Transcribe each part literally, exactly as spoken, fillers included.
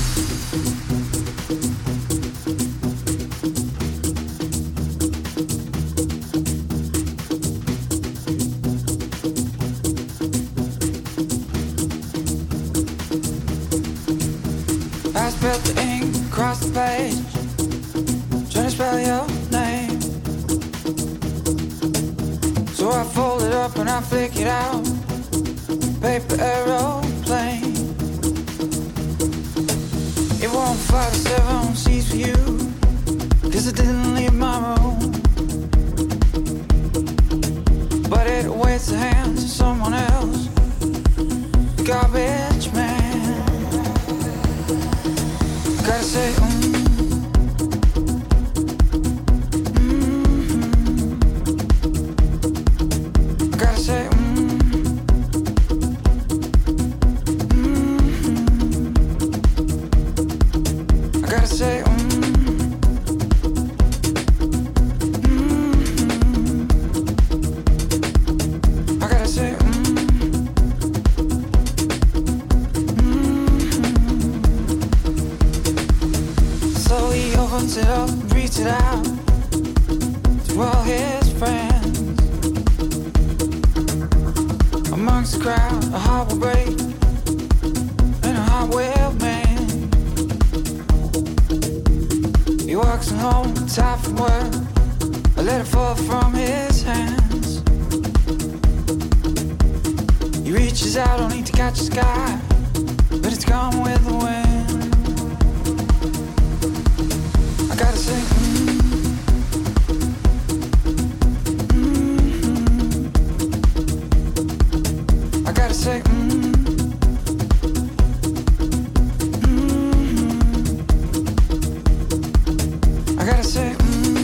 I spilled the ink across the page, trying to spell your name. So I fold it up and I flick it out, paper aeroplane. It won't fly the seven seas for you, cause it didn't leave my room. But it awaits the hands of someone else, the garbage man. Gotta say, mm, mm-hmm. Gotta say, mm, mm-hmm. I gotta say, mm, mm-hmm. I gotta say, mm. Opens it up and reaches it out to all his friends. Amongst the crowd, a heart will break and a heart will mend. He walks home, tired from work, a letter fall from his hands. He reaches out only to catch the sky, but it's gone with the wind. I gotta say, mm, mm-hmm. I gotta say, mm, mm-hmm. I gotta say, mm,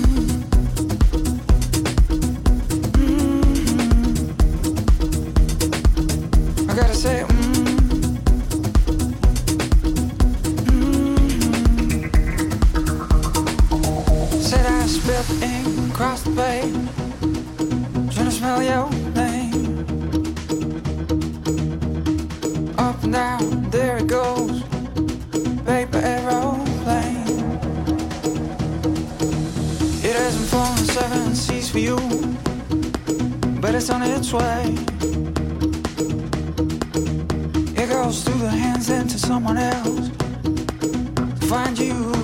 mm-hmm. I gotta say, mm. Spilled the ink across the page, trying to smell your name. Up and down, there it goes, paper aeroplane. It hasn't flown the seven seas for you, but it's on its way. It goes through the hands into someone else to find you.